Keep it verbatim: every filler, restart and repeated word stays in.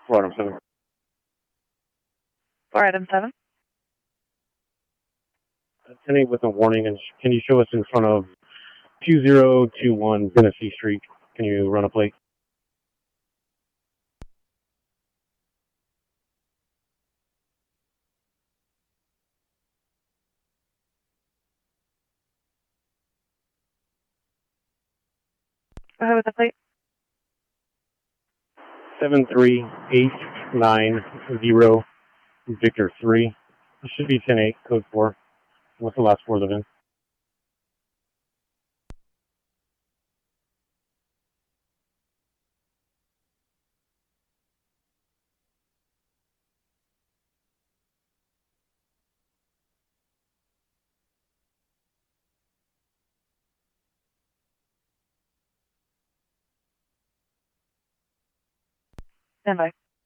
four item seven. four item seven. ten eight with a warning, and sh- can you show us in front of two zero two one Tennessee Street? Can you run a plate? Go ahead with the plate. seven three eight nine zero Victor three. It should be ten eight, code four. What's the last four of the V I N? Stand by.